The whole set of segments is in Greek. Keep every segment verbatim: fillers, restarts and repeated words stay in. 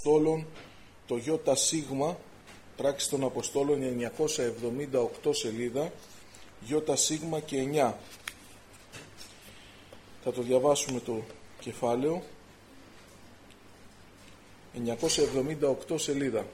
Αποστόλων, το ΙΣ, Πράξεις των Αποστόλων, εννιακόσια εβδομήντα οκτώ σελίδα, ΙΣ και εννιά. Θα το διαβάσουμε το κεφάλαιο. εννιακόσια εβδομήντα οκτώ σελίδα.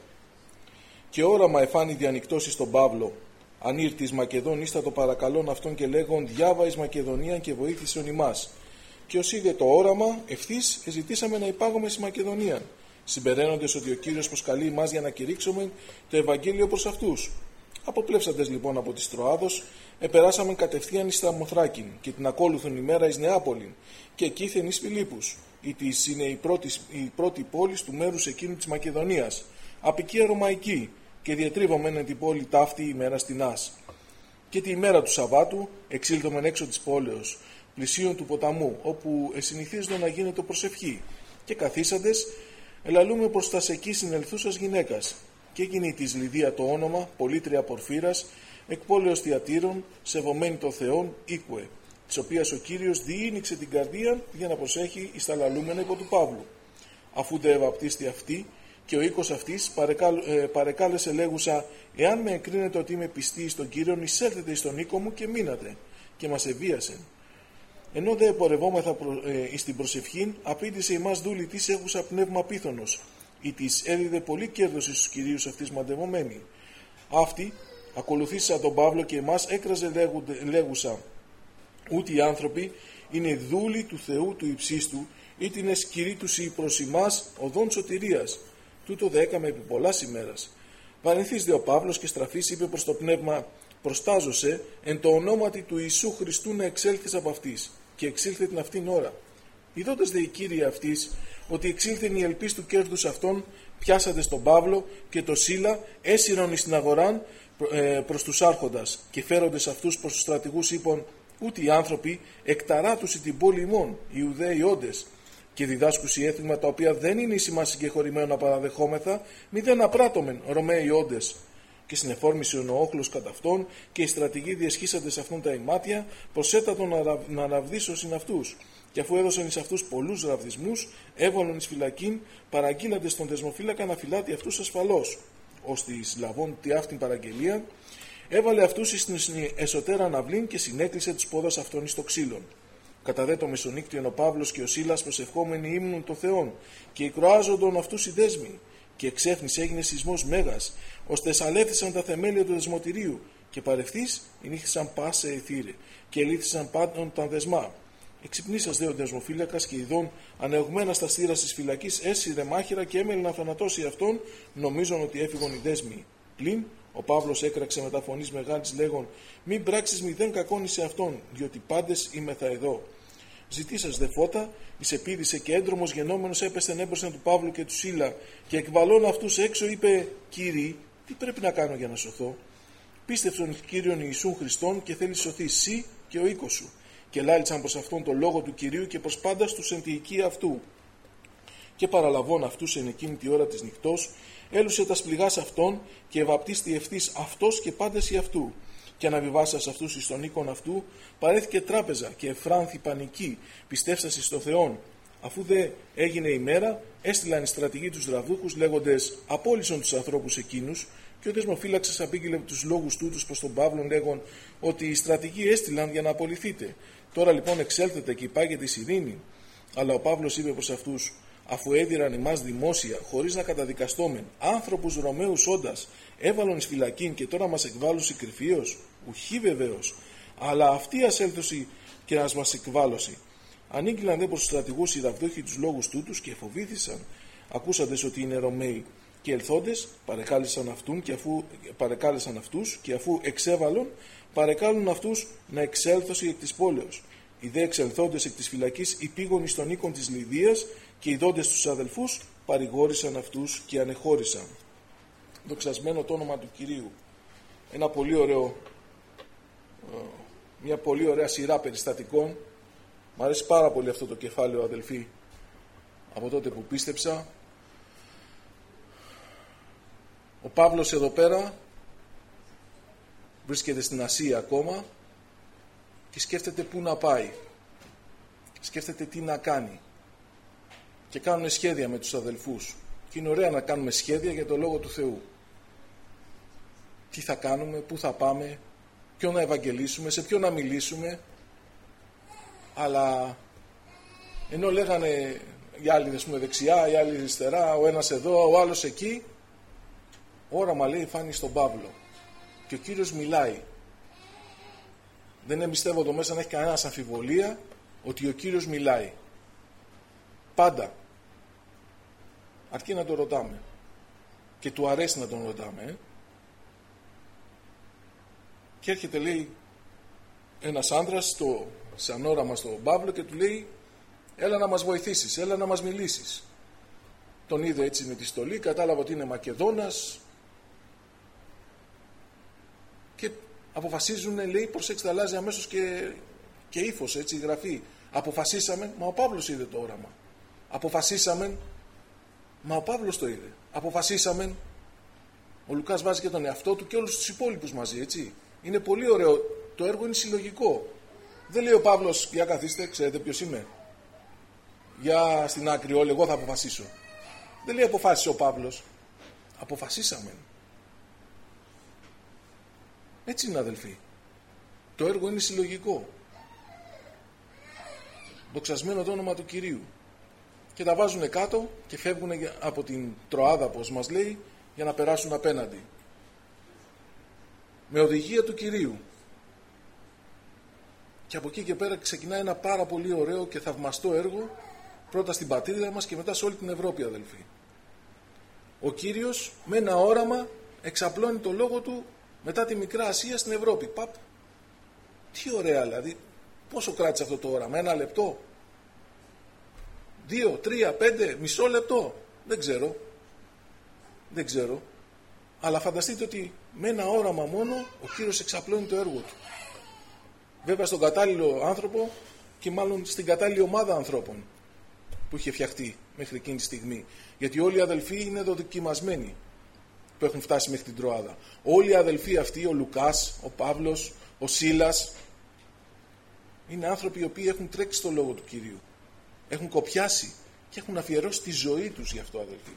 Και όραμα εφάνη διανυκτώσει στον Παύλο. Αν ήρθε εις Μακεδόν, ήστα το παρακαλών αυτόν και λέγον, διάβα εις Μακεδονίαν και βοήθησον ημάς. Και ως είδε το όραμα, ευθύς εζητήσαμε να υπάγουμε εις Μακεδονίαν, συμπεραίνοντες ότι ο Κύριος προσκαλεί ημάς για να κηρύξουμε το Ευαγγέλιο προς αυτούς. Αποπλεύσαντες λοιπόν από της Τροάδος, επεράσαμε κατευθείαν εις Σαμοθράκην και την ακόλουθον ημέρα εις Νεάπολην και εκείθεν εις Φιλίππους, ήτις είναι η πρώτη, η πρώτη πόλη του μέρους εκείνου της Μακεδονίας, απικία Ρωμαϊκή, και διατρίβομεν εν την πόλη ταύτη ημέρα στινάς. Και τη ημέρα του Σαββάτου εξήλθομεν έξω της πόλεως, πλησίον του ποταμού, όπου εσυνηθίζονται να γίνεται προσευχή, και καθίσαντες, ελαλούμε προς τας εκεί συνελθούσας γυναίκας. Και εκείνη της Λιδία το όνομα, πολίτρια Πορφύρας, εκ πόλεως Θιατήρων, σεβομένη το Θεόν, ήκουε, της οποίας ο Κύριος διήνυξε την καρδία για να προσέχει εις τα λαλούμενα υπό του Παύλου. Αφού δε ευαπτίστη αυτή, και ο οίκος αυτής παρεκάλ, ε, παρεκάλεσε λέγουσα, εάν με εκρίνετε ότι είμαι πιστή στον Κύριον, εισέλθετε εις τον οίκο μου και μείνατε, και μας εβίασε. Ενώ δε πορευόμεθα προ, ε, εις την προσευχήν, απήντησε ημάς δούλη της έχουσα πνεύμα πίθωνος, ή της έδιδε πολύ κέρδος εις τους κυρίους αυτής μαντευομένη. Αυτή, ακολουθήσα τον Παύλο και εμάς έκραζε λέγουτε, λέγουσα, ούτε οι άνθρωποι είναι δούλοι του Θεού του υψίστου, ή την εσκυρή τους ή προς ημάς οδόν σωτηρίας. Τούτο δε έκαμε επί πολλάς ημέρας. Παρενθείς δε ο Παύλος και στραφής είπε προς το πνεύμα, προστάζωσε εν το ονόματι του Ιησού Χριστού να εξέλθεις από αυτής, και εξήλθε την αυτήν ώρα. Ιδότες δε οι κύριοι αυτής, ότι εξήλθεν η ελπίς του κέρδους αυτών, πιάσατε στον Παύλο και το Σίλα, έσυρον εις την αγοράν προς τους άρχοντας, και φέροντες αυτούς προς τους στρατηγούς είπαν, ούτε οι άνθρωποι εκταράτουσι την πόλη ημών, οι Ιουδαίοι όντες, και διδάσκουσι έθιγμα τα οποία δεν είναι εις ημάς συγκεχωρημένο να παραδεχόμεθα, μη δεν απράττωμεν Ρωμαίοι όντες. Και συνεφόρμησε ο όχλος κατά αυτόν, και οι στρατηγοί διεσχίσαντες αυτόν τα ημάτια, προσέτατον να ραβδίσωσιν αυτούς. Και αφού έδωσαν εις αυτούς πολλούς ραβδισμούς, έβαλον εις φυλακήν, παραγγείλαντες τον δεσμοφύλακα να φυλάτει αυτούς ασφαλώς. Ώστε εις λαβών τη αυτήν παραγγελία, έβαλε αυτούς εις την εσωτέρα αναβλήν και συνέκλεισε τους πόδας αυτών εις το ξύλον. Κατά δε το μεσονύκτιον ο Παύλος και ο Σίλας προσευχόμενοι ύμνουν το Θεόν, και ηκροάζοντον αυτούς οι δέσμοι. Και εξέφνης έγινε σεισμός μέγας, ώστε εσαλέφθησαν τα θεμέλια του δεσμοτηρίου, και παρευθείς ενήχθησαν πάσε εθύρε, και ελήφθησαν πάντων τα δεσμά. Εξυπνήσας δε ο δεσμοφύλακας και ειδών ανεωγμένα στα στήρα της φυλακής έσυρε μάχηρα και έμελε να θανατώσει αυτόν, νομίζον ότι έφυγον οι δέσμοι. Πλην ο Παύλος έκραξε μετά φωνής μεγάλης λέγον, μην πράξεις μηδέν κακόν σε αυτόν, διότι πάντες είμεθα εδώ. Ζητήσας δε φώτα, εις επίδησε και έντρομος γενόμενος έπεστεν έμπροσθεν του Παύλου και του Σίλα, και εκβαλών αυτούς έξω είπε, Κύριοι, τι πρέπει να κάνω για να σωθώ? Πίστευσον Κύριον Ιησούν Χριστόν και θέλει σωθεί σύ και ο οίκος σου. Και λάλησαν προς αυτόν το λόγο του Κυρίου και προς πάντας τους εν τη οικία αυτού. Και παραλαβών αυτούς εν εκείνη τη ώρα της νυχτός, έλουσε τα σπληγάς αυτών και ευαπτίστη ευθύς αυτός και πάντες οι αυτού. Και αναβιβάσας αυτούς εις τον οίκον αυτού, παρέθηκε τράπεζα και εφράνθη πανική, πιστεύσας στο Θεόν. Αφού δε έγινε η μέρα, έστειλαν οι στρατηγοί τους ραβδούχους λέγοντες απόλυσον τους ανθρώπους εκείνους, και ο δεσμοφύλαξας απήγγειλε τους λόγους τούτους προς τον Παύλον λέγον ότι οι στρατηγοί έστειλαν για να απολυθείτε. Τώρα λοιπόν εξέλθετε και υπάγετε εις ειρήνη. Αλλά ο Παύλος είπε προς αυτούς, αφού έδιραν εμάς δημόσια, χωρίς να καταδικαστόμεν, άνθρωπους Ρωμαίους όντας, έβαλον εις φυλακήν και τώρα μας εκβάλλουσι κρυφίως, ουχή βεβαίως, αλλά αυτή ασέλθωση και να μας εκβάλλωση. Ανήγγυλαν δε προς τους στρατηγούς οι ραβδούχοι τους λόγους τούτους και φοβήθησαν, ακούσαντες ότι είναι Ρωμαίοι. Και ελθόντες παρεκάλεσαν, αυτούν και αφού, παρεκάλεσαν αυτούς και αφού εξέβαλον, παρεκάλουν αυτούς να εξέλθωσι εκ της πόλεως. Οι δε εξελθόντες εκ της φυλακής υπήγον εις τον οίκον της Λιδίας και ειδώντες τους αδελφούς παρηγόρησαν αυτούς και ανεχώρησαν. Δοξασμένο το όνομα του Κυρίου. Ένα πολύ ωραίο, μια πολύ ωραία σειρά περιστατικών. Μ' αρέσει πάρα πολύ αυτό το κεφάλαιο, αδελφοί, από τότε που πίστεψα. Ο Παύλος εδώ πέρα βρίσκεται στην Ασία ακόμα και σκέφτεται πού να πάει. Σκέφτεται τι να κάνει. Και κάνουν σχέδια με τους αδελφούς. Και είναι ωραία να κάνουμε σχέδια για το Λόγο του Θεού. Τι θα κάνουμε, πού θα πάμε, ποιον να ευαγγελίσουμε, σε ποιον να μιλήσουμε. Αλλά ενώ λέγανε οι άλλοι ας πούμε, δεξιά, οι άλλοι αριστερά, ο ένας εδώ, ο άλλος εκεί, όραμα λέει φάνη στον Παύλο. Και ο Κύριος μιλάει. Δεν εμπιστεύω το μέσα να έχει κανένας αμφιβολία ότι ο Κύριος μιλάει. Πάντα. Αρκεί να το ρωτάμε. Και του αρέσει να τον ρωτάμε. Ε? Και έρχεται λέει ένας άντρας στο, σαν όραμα στον Παύλο και του λέει έλα να μας βοηθήσεις, έλα να μας μιλήσεις. Τον είδε έτσι με τη στολή, κατάλαβε ότι είναι Μακεδόνας και αποφασίζουν, λέει, προσέξτε, αλλάζει αμέσως και, και ύφος, έτσι, γραφή. Αποφασίσαμε, μα ο Παύλος είδε το όραμα. Αποφασίσαμε, μα ο Παύλος το είδε. Αποφασίσαμε, ο Λουκάς βάζει και τον εαυτό του και όλους τους υπόλοιπους μαζί, έτσι. Είναι πολύ ωραίο, το έργο είναι συλλογικό. Δεν λέει ο Παύλος, για καθίστε, ξέρετε ποιος είμαι. Για στην άκρη όλοι, εγώ θα αποφασίσω. Δεν λέει αποφάσισε ο Παύλος. Αποφασίσαμε. Έτσι είναι αδελφοί. Το έργο είναι συλλογικό. Δοξασμένο το όνομα του Κυρίου. Και τα βάζουν κάτω και φεύγουν από την Τροάδα, όπως μας λέει, για να περάσουν απέναντι. Με οδηγία του Κυρίου. Και από εκεί και πέρα ξεκινάει ένα πάρα πολύ ωραίο και θαυμαστό έργο, πρώτα στην πατρίδα μας και μετά σε όλη την Ευρώπη, αδελφοί. Ο Κύριος με ένα όραμα εξαπλώνει το λόγο του μετά τη Μικρά Ασία στην Ευρώπη. Παπ, τι ωραία δηλαδή. Πόσο κράτησε αυτό το όραμα, ένα λεπτό, δύο, τρία, πέντε, μισό λεπτό, δεν ξέρω. Δεν ξέρω. Αλλά φανταστείτε ότι με ένα όραμα μόνο ο Κύριος εξαπλώνει το έργο του. Βέβαια στον κατάλληλο άνθρωπο και μάλλον στην κατάλληλη ομάδα ανθρώπων που είχε φτιαχτεί μέχρι εκείνη τη στιγμή. Γιατί όλοι οι αδελφοί είναι δοκιμασμένοι που έχουν φτάσει μέχρι την Τροάδα. Όλοι οι αδελφοί αυτοί, ο Λουκάς, ο Παύλος, ο Σίλας, είναι άνθρωποι οι οποίοι έχουν τρέξει στο λόγο του Κυρίου. Έχουν κοπιάσει και έχουν αφιερώσει τη ζωή τους γι' αυτό, αδελφοί.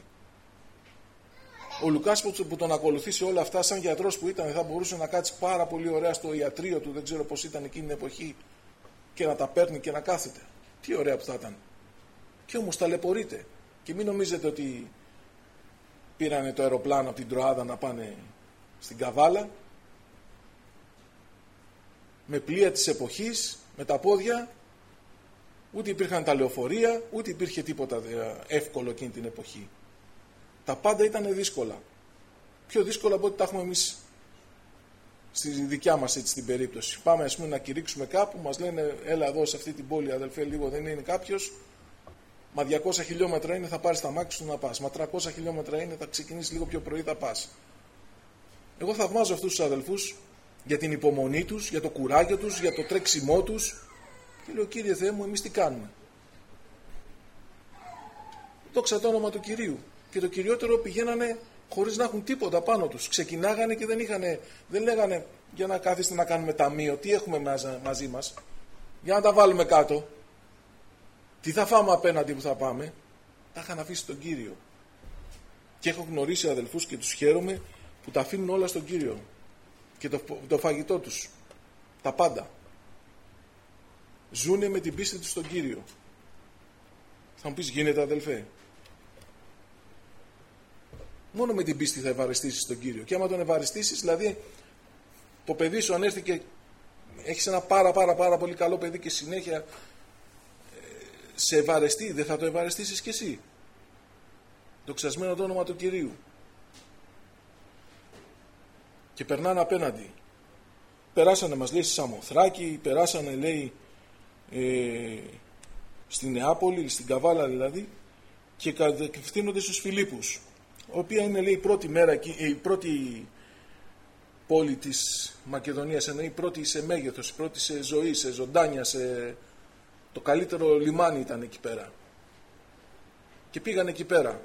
Ο Λουκάς που τον ακολουθεί σε όλα αυτά, σαν γιατρός που ήταν, θα μπορούσε να κάτσει πάρα πολύ ωραία στο ιατρείο του, δεν ξέρω πώς ήταν εκείνη την εποχή, και να τα παίρνει και να κάθεται. Τι ωραία που θα ήταν. Και όμως ταλαιπωρείται. Και μην νομίζετε ότι πήρανε το αεροπλάνο από την Τροάδα να πάνε στην Καβάλα, με πλοία της εποχής, με τα πόδια, ούτε υπήρχαν τα λεωφορεία, ούτε υπήρχε τίποτα εύκολο εκείνη την εποχή. Τα πάντα ήταν δύσκολα. Πιο δύσκολα από ό,τι τα έχουμε εμείς στη δικιά μας έτσι την περίπτωση. Πάμε ας πούμε να κηρύξουμε κάπου, μας λένε έλα εδώ σε αυτή την πόλη αδελφέ λίγο, δεν είναι κάποιος, μα διακόσια χιλιόμετρα είναι, θα πάρεις τα μάξι σου να πας, μα τριακόσια χιλιόμετρα είναι, θα ξεκινήσεις λίγο πιο πρωί, θα πας. Εγώ θαυμάζω αυτούς τους αδελφούς για την υπομονή τους, για το κουράγιο τους, για το τρέξιμό τους και λέω Κύριε Θεέ μου, εμείς τι κάνουμε. Δόξα το όνομα του Κυρίου. Και το κυριότερο πηγαίνανε χωρίς να έχουν τίποτα πάνω τους. Ξεκινάγανε και δεν, είχανε, δεν λέγανε για να κάθεστε να κάνουμε ταμείο, τι έχουμε μαζί μας, για να τα βάλουμε κάτω. Τι θα φάμε απέναντι που θα πάμε. Τα είχαν αφήσει στον Κύριο. Και έχω γνωρίσει αδελφούς και τους χαίρομαι που τα αφήνουν όλα στον Κύριο. Και το, το φαγητό τους. Τα πάντα. Ζούνε με την πίστη τους στον Κύριο. Θα μου πεις γίνεται αδελφέ. Μόνο με την πίστη θα ευαρεστήσεις τον Κύριο. Και άμα τον ευαρεστήσεις, δηλαδή το παιδί σου αν έρθει και έχεις ένα πάρα πάρα πάρα πολύ καλό παιδί και συνέχεια ε, σε ευαρεστεί, δεν θα το ευαρεστήσεις κι εσύ. Δοξασμένο το όνομα του Κυρίου. Και περνάνε απέναντι. Περάσανε μας λέει στη Σαμοθράκη, περάσανε λέει ε, στη Νεάπολη, στην Καβάλα δηλαδή, και κατευθύνονται στους Φιλίππους, οποία είναι λέει η πρώτη μέρα, η πρώτη πόλη της Μακεδονίας, είναι η πρώτη σε μέγεθος, η πρώτη σε ζωή, σε ζωντάνια, σε... το καλύτερο λιμάνι ήταν εκεί πέρα. Και πήγαν εκεί πέρα.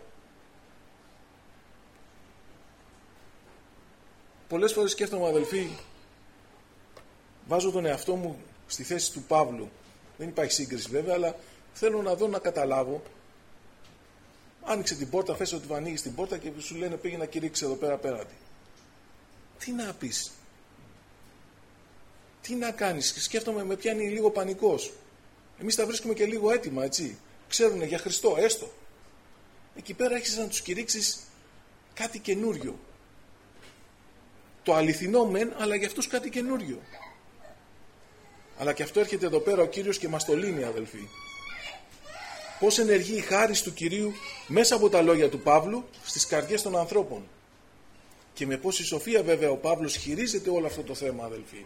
Πολλές φορές σκέφτομαι αδελφοί, βάζω τον εαυτό μου στη θέση του Παύλου. Δεν υπάρχει σύγκριση βέβαια, αλλά θέλω να δω, να καταλάβω Άνοιξε την πόρτα, θες ότι ανοίγει την πόρτα και σου λένε πήγε να κηρύξει εδώ πέρα απέναντι. Τι να πεις? Τι να κάνεις? Σκέφτομαι, με πιάνει λίγο πανικός. Εμείς τα βρίσκουμε και λίγο έτοιμα, έτσι. Ξέρουνε για Χριστό, έστω. Εκεί πέρα έχεις να τους κηρύξεις κάτι καινούριο. Το αληθινό μεν, αλλά για αυτούς κάτι καινούριο. Αλλά και αυτό έρχεται εδώ πέρα ο Κύριος και μας το λύνει, αδελφοί. Πώς ενεργεί η χάρις του Κυρίου μέσα από τα λόγια του Παύλου στις καρδιές των ανθρώπων. Και με πόση σοφία βέβαια ο Παύλος χειρίζεται όλο αυτό το θέμα, αδελφοί.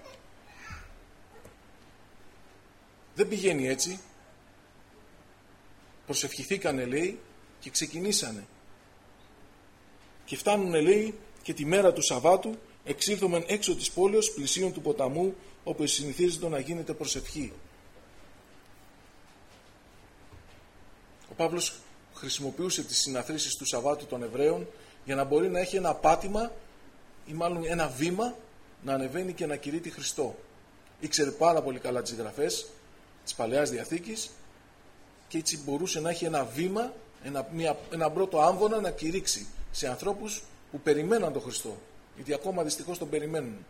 Δεν πηγαίνει έτσι. Προσευχηθήκανε, λέει, και ξεκινήσανε. Και φτάνουνε, λέει, και τη μέρα του Σαββάτου εξήλθομεν έξω της πόλεως πλησίων του ποταμού, όπου συνηθίζεται να γίνεται προσευχή. Ο Παύλος χρησιμοποιούσε τις συναθρήσεις του Σαββάτου των Εβραίων για να μπορεί να έχει ένα πάτημα ή μάλλον ένα βήμα να ανεβαίνει και να κηρύττει Χριστό. Ήξερε πάρα πολύ καλά τις γραφές της Παλαιάς Διαθήκης και έτσι μπορούσε να έχει ένα βήμα, ένα, μια, ένα πρώτο άμβονα να κηρύξει σε ανθρώπους που περιμέναν τον Χριστό, γιατί ακόμα δυστυχώς τον περιμένουν.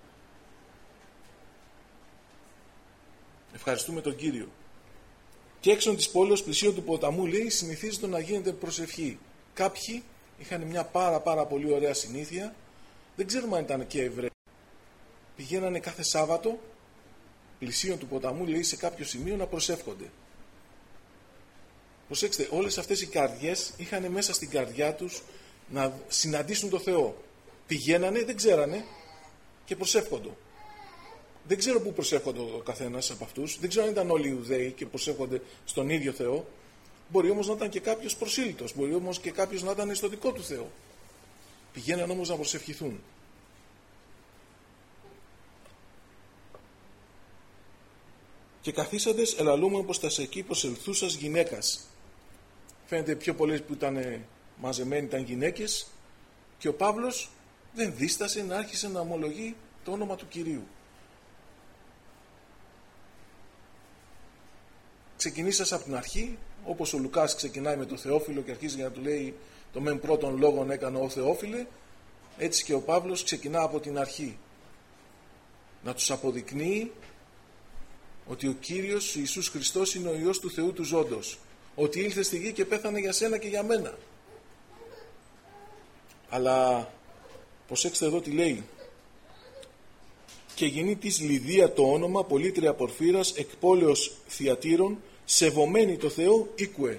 Ευχαριστούμε τον Κύριο. Και έξω της πόλεως πλησίων του ποταμού, λέει, συνηθίζεται να γίνεται προσευχή. Κάποιοι είχαν μια πάρα πάρα πολύ ωραία συνήθεια, δεν ξέρουμε αν ήταν και Εβραίοι. Πηγαίνανε κάθε Σάββατο πλησίων του ποταμού, λέει, σε κάποιο σημείο να προσεύχονται. Προσέξτε, όλες αυτές οι καρδιές είχαν μέσα στην καρδιά τους να συναντήσουν το Θεό. Πηγαίνανε, δεν ξέρανε και προσεύχονται. Δεν ξέρω πού προσεύχονται ο καθένας από αυτούς. Δεν ξέρω αν ήταν όλοι Ιουδαίοι και προσεύχονται στον ίδιο Θεό. Μπορεί όμως να ήταν και κάποιος προσήλυτος. Μπορεί όμως και κάποιος να ήταν στο δικό του Θεό. Πηγαίναν όμως να προσευχηθούν. Και καθίσαντες ελαλούμεν πως τας εκεί προσελθούσας γυναίκας. Φαίνεται πιο πολλές που ήταν μαζεμένοι ήταν γυναίκες και ο Παύλος δεν δίστασε να άρχισε να ομολογεί το όνομα του Κυρίου. Ξεκινήσας από την αρχή, όπως ο Λουκάς ξεκινάει με τον Θεόφιλο και αρχίζει να του λέει το μεν πρώτον λόγον έκανε ο Θεόφιλε, έτσι και ο Παύλος ξεκινά από την αρχή. Να τους αποδεικνύει ότι ο Κύριος Ιησούς Χριστός είναι ο Υιός του Θεού του ζώντος. Ότι ήλθε στη γη και πέθανε για σένα και για μένα. Αλλά προσέξτε εδώ τι λέει. Και γεννή της Λιδία το όνομα, πολίτρια Πορφύρας, εκ πόλεως Θιατήρων, σεβομένη το Θεό, οίκουε.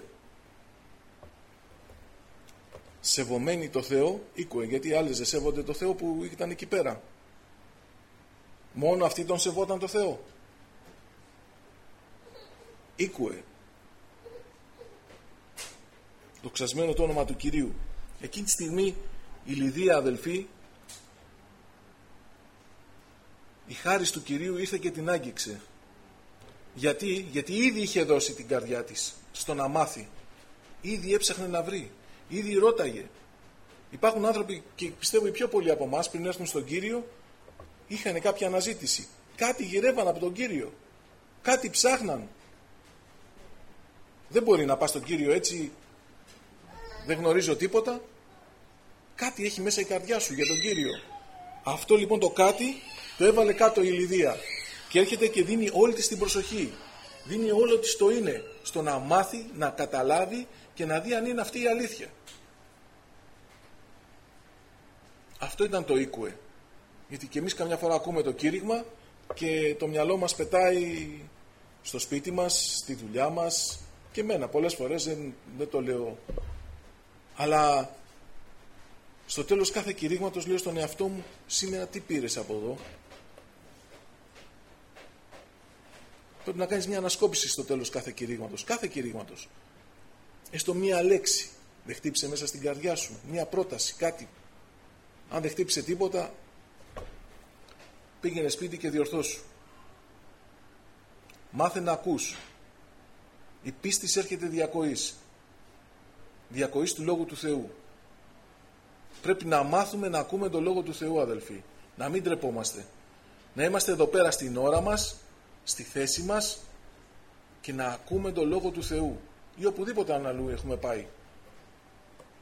Σεβομένη το Θεό, οίκουε, γιατί οι άλλες δεν σέβονται το Θεό που ήταν εκεί πέρα. Μόνο αυτοί τον σεβόταν το Θεό. Οίκουε. Δοξασμένο το όνομα του Κυρίου. Εκείνη τη στιγμή η Λιδία, αδελφή, η χάρις του Κυρίου ήρθε και την άγγιξε. Γιατί, γιατί ήδη είχε δώσει την καρδιά της στο να μάθει. Ήδη έψαχνε να βρει. Ήδη ρώταγε. Υπάρχουν άνθρωποι, και πιστεύω οι πιο πολλοί από εμάς πριν έρθουν στον Κύριο, είχαν κάποια αναζήτηση. Κάτι γυρεύαν από τον Κύριο. Κάτι ψάχναν. Δεν μπορεί να πας στον Κύριο έτσι, δεν γνωρίζω τίποτα. Κάτι έχει μέσα η καρδιά σου για τον Κύριο. Αυτό λοιπόν το κάτι το έβαλε κάτω η Λιδία και έρχεται και δίνει όλη της την προσοχή. Δίνει όλο της το είναι στο να μάθει, να καταλάβει και να δει αν είναι αυτή η αλήθεια. Αυτό ήταν το οίκουε. Γιατί και εμείς καμιά φορά ακούμε το κήρυγμα και το μυαλό μας πετάει στο σπίτι μας, στη δουλειά μας και εμένα πολλές φορές δεν, δεν το λέω. Αλλά στο τέλος κάθε κηρύγματος λέω στον εαυτό μου, σήμερα τι πήρες από εδώ? Πρέπει να κάνεις μια ανασκόπηση στο τέλος κάθε κηρύγματος. Κάθε κηρύγματος. Έστω μία λέξη. Δεν χτύπησε μέσα στην καρδιά σου. Μία πρόταση, κάτι. Αν δεν χτύπησε τίποτα, πήγαινε σπίτι και διορθώσου. Μάθε να ακούς. Η πίστη έρχεται διακοής. Διακοής του Λόγου του Θεού. Πρέπει να μάθουμε να ακούμε τον Λόγο του Θεού, αδελφοί. Να μην τρεπόμαστε. Να είμαστε εδώ πέρα στην ώρα μας, στη θέση μας και να ακούμε τον Λόγο του Θεού. Ή οπουδήποτε αλλού έχουμε πάει.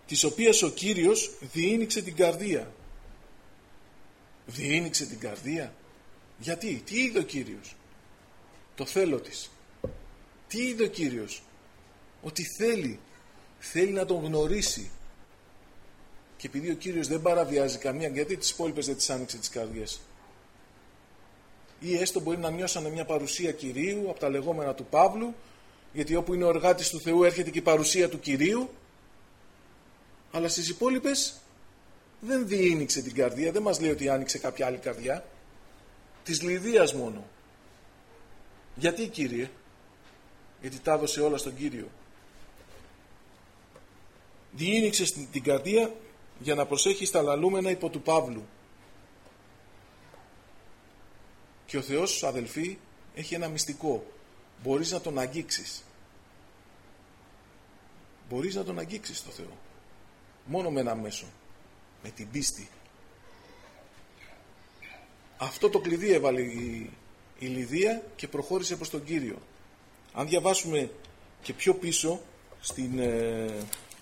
της οποίας ο Κύριος διήνυξε την καρδία. Διήνυξε την καρδία. Γιατί, τι είδε ο Κύριος? Το θέλω της. Τι είδε ο Κύριος? Ότι θέλει, θέλει να τον γνωρίσει. Και επειδή ο Κύριος δεν παραβιάζει καμία, γιατί τις υπόλοιπες δεν τις άνοιξε τις καρδιές? Ή έστω μπορεί να νιώσανε μια παρουσία Κυρίου από τα λεγόμενα του Παύλου, γιατί όπου είναι ο εργάτης του Θεού έρχεται και η παρουσία του Κυρίου, αλλά στις υπόλοιπες δεν διήνυξε την καρδία, δεν μας λέει ότι άνοιξε κάποια άλλη καρδιά, της Λυδίας μόνο. Γιατί, Κύριε? Γιατί τα έδωσε όλα στον Κύριο. Διήνυξε την καρδία για να προσέχει στα λαλούμενα υπό του Παύλου. Και ο Θεός, αδελφοί, έχει ένα μυστικό. Μπορείς να τον αγγίξεις. Μπορείς να τον αγγίξεις το Θεό. Μόνο με ένα μέσο. Με την πίστη. Αυτό το κλειδί έβαλε η, η Λυδία και προχώρησε προς τον Κύριο. Αν διαβάσουμε και πιο πίσω στην, ε,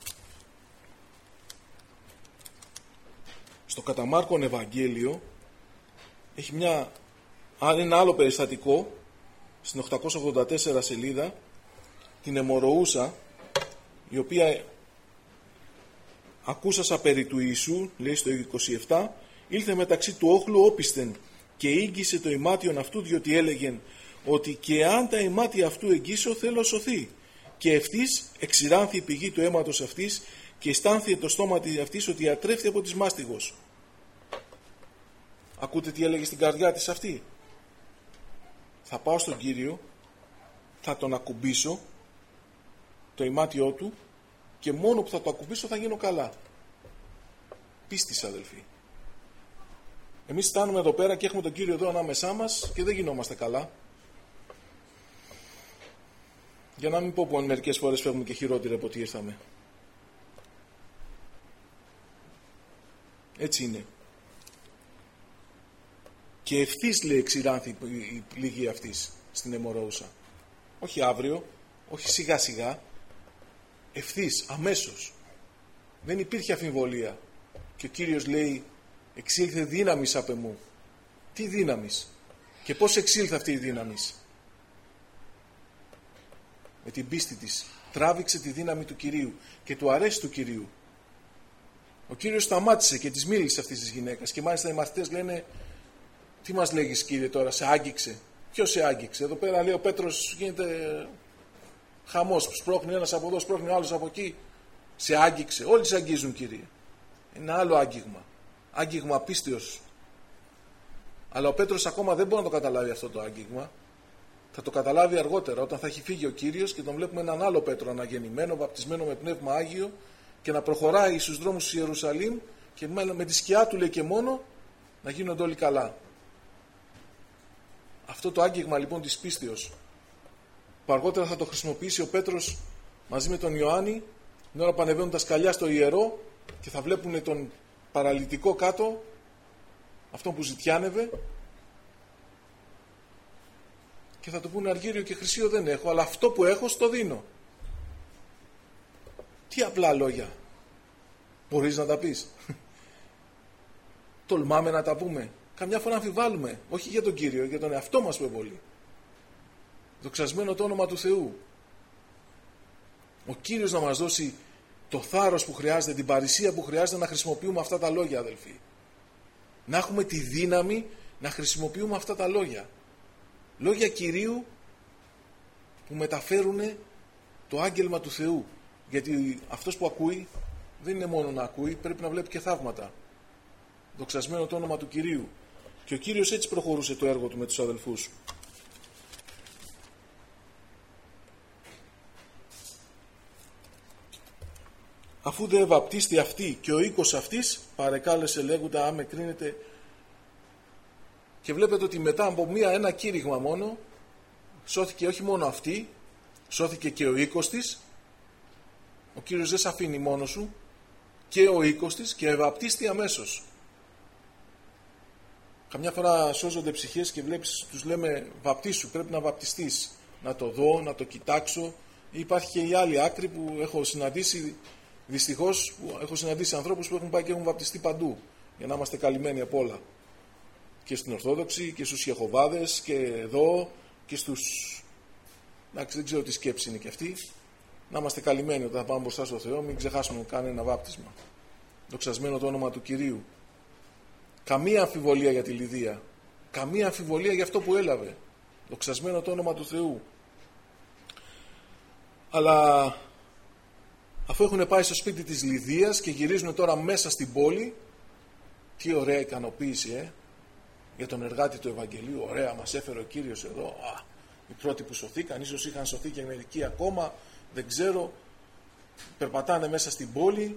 στο κατά Μάρκον Ευαγγέλιο, έχει μια, ένα άλλο περιστατικό στην οκτακόσια ογδόντα τέσσερα σελίδα, την αιμορροούσα, η οποία ακούσασα περί του Ιησού, λέει στο είκοσι επτά, ήλθε μεταξύ του όχλου όπισθεν και ήγγισε το ημάτιον αυτού, διότι έλεγεν ότι και αν τα ημάτια αυτού εγγύσω θέλω σωθεί. Και ευτής εξηράνθη η πηγή του αίματος αυτής και αισθάνθη το στόμα αυτής ότι ατρέφθη από της μάστιγος. Ακούτε τι έλεγε στην καρδιά της αυτή? Θα πάω στον Κύριο, θα τον ακουμπήσω το ημάτιό του και μόνο που θα το ακουμπήσω θα γίνω καλά. Πίστης, αδελφοί. Εμείς φτάνουμε εδώ πέρα και έχουμε τον Κύριο εδώ ανάμεσά μας και δεν γινόμαστε καλά. Για να μην πω που μερικές φορές φεύγουμε και χειρότεροι από ό,τι ήρθαμε. Έτσι είναι. Και ευθύς, λέει, εξηράνθη η πληγή αυτής στην αιμορροούσα. Όχι αύριο, όχι σιγά σιγά. Ευθύς, αμέσως. Δεν υπήρχε αμφιβολία. Και ο Κύριος λέει, εξήλθε δύναμης απ' εμού. Τι δύναμης? Και πώς εξήλθε αυτή η δύναμης? Με την πίστη της. Τράβηξε τη δύναμη του Κυρίου και του αρέσει του Κυρίου. Ο Κύριος σταμάτησε και της μίλησε αυτής της γυναίκας και μάλιστα οι μαθητές λένε, τι μας λέγεις, Κύριε, τώρα, σε άγγιξε? Ποιος σε άγγιξε? Εδώ πέρα, λέει, ο Πέτρος γίνεται χαμός, σπρώχνει ένας από εδώ, σπρώχνει άλλος από εκεί. Σε άγγιξε? Όλοι σε αγγίζουν, Κύριε. Είναι άλλο άγγιγμα. Άγγιγμα πίστεως. Αλλά ο Πέτρος ακόμα δεν μπορεί να το καταλάβει αυτό το άγγιγμα. Θα το καταλάβει αργότερα, όταν θα έχει φύγει ο Κύριος και τον βλέπουμε έναν άλλο Πέτρο αναγεννημένο, βαπτισμένο με πνεύμα Άγιο και να προχωράει στους δρόμους της Ιερουσαλήμ και με τη σκιά του, λέει, και μόνο να γίνονται όλοι καλά. Αυτό το άγγιγμα λοιπόν της πίστεως που αργότερα θα το χρησιμοποιήσει ο Πέτρος μαζί με τον Ιωάννη την ώρα που ανεβαίνουν τα σκαλιά στο ιερό και θα βλέπουν τον παραλυτικό κάτω, αυτόν που ζητιάνευε, και θα του πούνε, Αργύριο και χρυσίο δεν έχω, αλλά αυτό που έχω στο δίνω. Τι απλά λόγια. Μπορείς να τα πεις? Τολμάμε να τα πούμε? Καμιά φορά αμφιβάλλουμε, όχι για τον Κύριο, για τον εαυτό μας που ευολεί. Δοξασμένο το όνομα του Θεού. Ο Κύριος να μας δώσει το θάρρος που χρειάζεται, την παρησία που χρειάζεται να χρησιμοποιούμε αυτά τα λόγια, αδελφοί. Να έχουμε τη δύναμη να χρησιμοποιούμε αυτά τα λόγια. Λόγια Κυρίου που μεταφέρουν το άγγελμα του Θεού. Γιατί αυτός που ακούει δεν είναι μόνο να ακούει, πρέπει να βλέπει και θαύματα. Δοξασμένο το όνομα του Κυρίου. Και ο Κύριος έτσι προχωρούσε το έργο του με τους αδελφούς. Αφού δε βαπτίστη αυτή και ο οίκος αυτής, παρεκάλεσε, λέγοντα, άμε κρίνεται. Και βλέπετε ότι μετά από μία, ένα κήρυγμα μόνο, σώθηκε όχι μόνο αυτή, σώθηκε και ο οίκος της. Ο Κύριος δεν σε αφήνει μόνο σου, και ο οίκος της, και βαπτίστη αμέσως. Καμιά φορά σώζονται ψυχές και βλέπεις, τους λέμε βαπτίσου, πρέπει να βαπτιστείς, να το δω, να το κοιτάξω. Υπάρχει και η άλλη άκρη που έχω συναντήσει Δυστυχώς έχω συναντήσει ανθρώπους που έχουν πάει και έχουν βαπτιστεί παντού, για να είμαστε καλυμμένοι από όλα. Και στην Ορθόδοξη και στους Ιεχωβάδες και εδώ και στους... Εντάξει, δεν ξέρω τι σκέψη είναι και αυτή. Να είμαστε καλυμμένοι όταν θα πάμε μπροστά στο Θεό, μην ξεχάσουμε κανένα βάπτισμα. Δοξασμένο το όνομα του Κυρίου. Καμία αμφιβολία για τη Λιδία. Καμία αμφιβολία για αυτό που έλαβε. Δοξασμένο το όνομα του Θεού. Αλλά αφού έχουν πάει στο σπίτι της Λιδίας και γυρίζουν τώρα μέσα στην πόλη, τι ωραία ικανοποίηση, ε! Για τον εργάτη του Ευαγγελίου, ωραία, μας έφερε ο Κύριος εδώ. Α, οι πρώτοι που σωθήκαν, ίσως είχαν σωθεί και μερικοί ακόμα, δεν ξέρω. Περπατάνε μέσα στην πόλη.